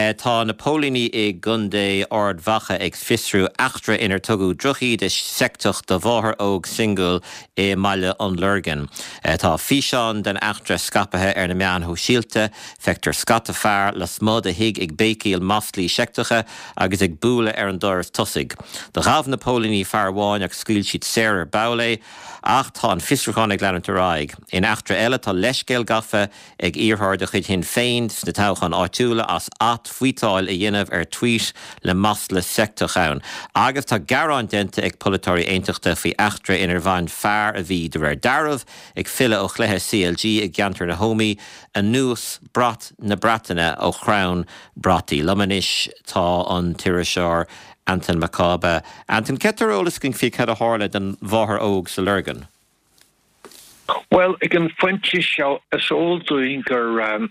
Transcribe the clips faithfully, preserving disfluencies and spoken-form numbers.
Tá Napólíní i gundé ard bhacha ag fisrú achtra inar tugu druchaí de sectach do bháthar óg single i maile an Lurgan. Tá físeán den achtra scapathe ar na meán ho síalte, feictar scata fearr le smód a hiig ag bécíal maslí sectacha agus ag búla ar an doras tosig. De ghaf Napólíní fearrháin ag scuil siad séir baulé, ach tá an fisrúchan ag leann raig. In achtra eile tá leiscéal gafa ag íorthar de chuid hin féin na táchan áitiúla as at fuitáil i dhéanamh ar tweet le masla sectach ann. Agus tá garán dente ag polatóirí aonteachta faoi achtra inar bhain fearr a bhí de réir darmh ag fille ó chluthe C L G ag geantar na homí a nús brat na bratainine ó chrán bratí. Lamanis tá an tíire seoir Anton Macabe. Anton, cetarolalas cin fi cad a hála den bháthar óg sa Lurgan? Well, ik kan funtje seo is all doing gur um,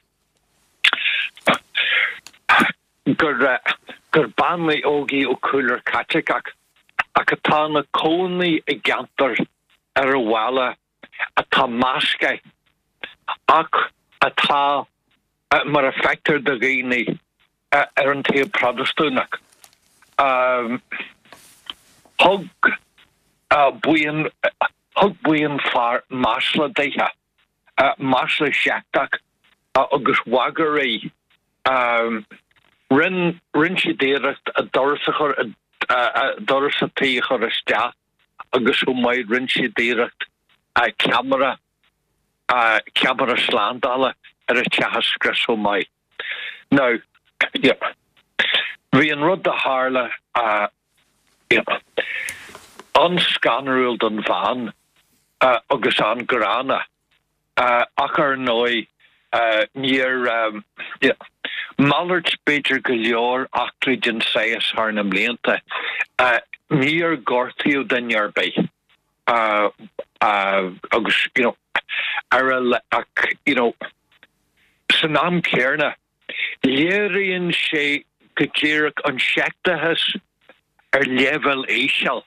gur uh, gur banley ógi ó cooler catchik ac ac atá na cónaí i gantar ar a bhela atá másca ac atá uh, mar a factor de gini uh, ar an taobh protestúnach. Um, hug uh, buin uh, hug buin far masla deitha uh, masla seachtach uh, agus wagarí um, rin rin si déirecht a dorasachar a, a, a dorasatíchar a stea agus ho maid rin si déirecht a camera a camera slándala ar a teachas ho mai. Now, yeah. Vi an rud a hála uh, yeah, an scanrúil don bhain uh, agus an grana uh, ach ar nói uh, níor um, yeah, Mallard Beidir go leor actrid an sayas haar na mléanta uh, níor gortiú den nearbé uh, uh, agus you know ar a ach, you know san am céirna léiríonn sé Gajirk an seachtachas ar level éisial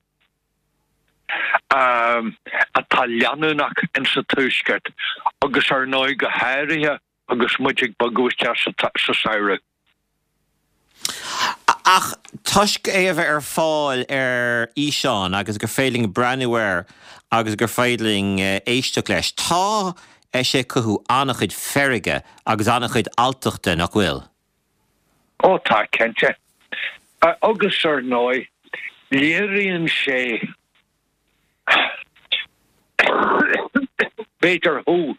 um, a taljanúnach in sa túisgart agus ar nói go háirithe agus muidig bagúiste sa saoire. Ach, tuisc é a bheith ar fáil ar íseán agus gur féiling brenuir agus gur féiling uh, éisteach leis. Tá é sé cothú annachchuid ferige agus annachchuid alteachta nach bhfuil. O tá cente. Uh, agus ar nói, léiríonn sé Beidir hú.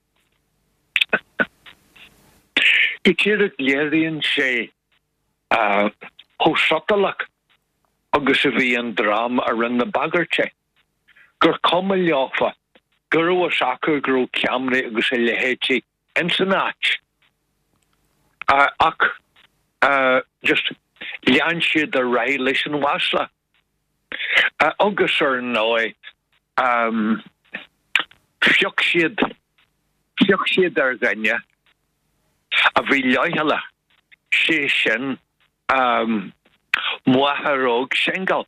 Gajirk léiríonn sé uh, ho sotalach agus a bhí an drám ar an na bagarte. Gur cuma leofa, gur a sacu grú ceamra agus a lehétí in san áit. Uh, ach Uh, just lean siad a ré leis an wasla. Uh, agus ar nói um, fioch siad fioch siad ar gannne a bhí leithela sé sin um, muatharóg singal.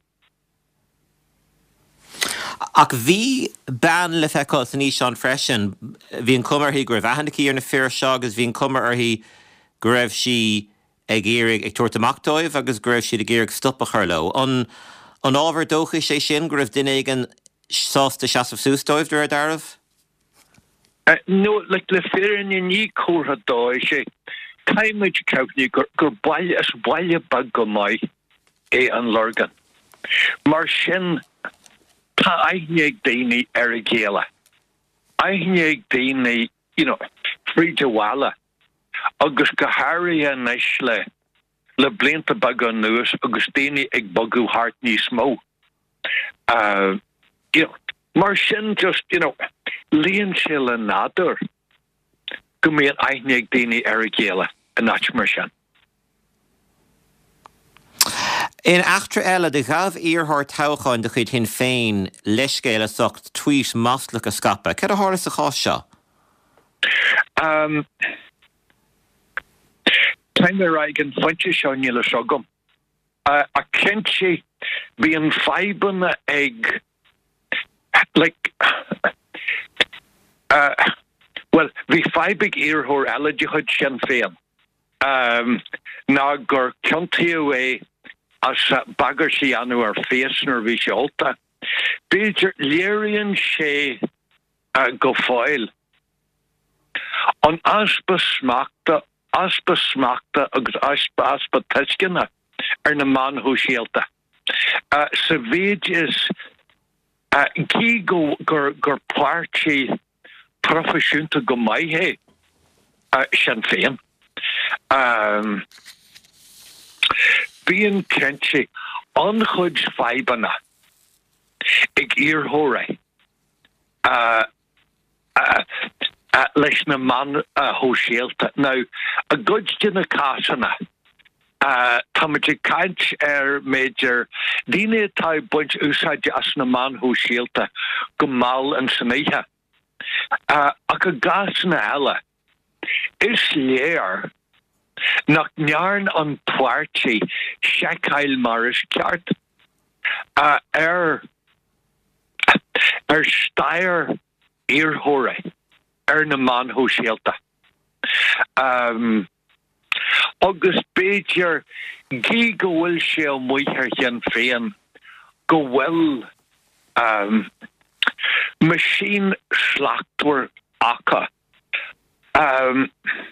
Ach bhí ban le feicáil san íseán freisin, bhí an cumar hí gur bheithannaí ar na fear seo agus bhí an cumar ar hí go raibh si ag éireag ag tuairt amachtáibh agus go raibh siad ag éireag stop a churló. An an ábhar dócha sé sin go raibh duine ag an sásta seasamh sústáibh de ar darmh? Uh, no, like le férin in ní córa dói sé caiimiid cefni gur gur baile as baile bag go mai é an Lurgan. Mar sin tá aithne ag daoine ar a géala. Aithne ag daoine, you know, fríde wala. Agus go háirithe neis le le blianta bag an nuas agus daoine ag bagú hart níos mó. Uh, you know, mar sin just, you know, líonn sé le nádúr go mbeadh aithne ag daoine ar a géala a náit mar sin. In achtra eile de ghaf íorthar toghcháin de chuid hin féin leiscéile socht tweet maslach a scapa. Cad a hálas a chás seo? Um, Time raig an fuintse seo níl a sogum. Uh, a cent sé bhí an faibanna ag like uh, well, bhí faibig íorthór eile de chuid sin féin um, ná gur cinntaí as bagar sí anú ar féasnar bhí seolta. Beidir léiríonn sé uh, go fáil. An aspa smaachta, aspa smaachta agus aspa aspa tuiscinna ar na man thu síalta. Uh, sa bhéid is uh, gí go gur gur páirtí profisiúnta go maithe uh, sin féin. Um, Bíon cinse an chud faibanna ag iarthóra uh, uh, uh, leis na man uh, ho síalta. Now, a good dina cásanna uh, táidir caint ar méidir daoine tá buint úsáide as na man ho síalta go máil an saníthe. Uh, ach a gásanna eile is léir nach nearn an pláirtí seacail mar is ceart uh, ar ar stair iarthóra ar na man ho síalta. Um, agus beidir gí go bhfuil sé ó muoithar hin féin go bhfuil um, machine slachtúir acha. Um,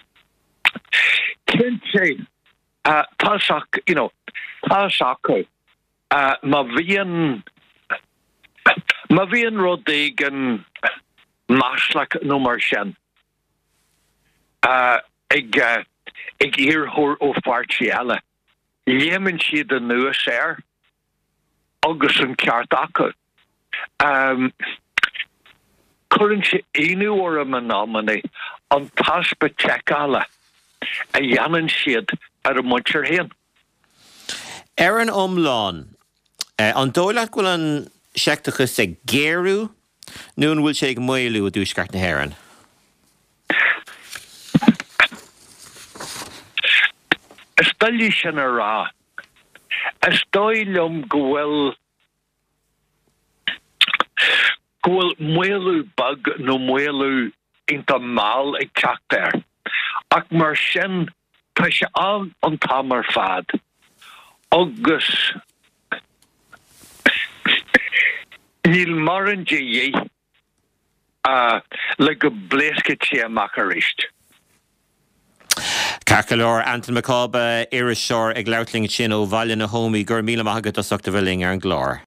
Cinse uh, tá seach, you know, tá seacha uh, má bhíon má bhíon rud éigean máslach nó mar sin uh, ag uh, ag iarthóir ó pháirtí eile. Léimeann siad an nuas air agus an ceart acu. Um, Cuireann sé aonú or a manamani an taspa teála a dhéanann siad ar a muintir héan. Ar an omláin, uh, an dóilead gúil an seachtasachas ag géirú, nuair bhfuil sé ag maolú a dúsgart na hÉireann? Is dallí sin a rá. Is dóilm go bhfuil go bhfuil maolú bag nó maolú inta máil ag teacht air. Ach mar sin tá sé an an tamar fad. Agus níl mar an dé uh, le go bléasca tí amach a ríist. Carcalor Anton McCabe, Iris Shore, ag leutling sin ó bhaile na homí gur míle maigad a socta bhilling ar an glár.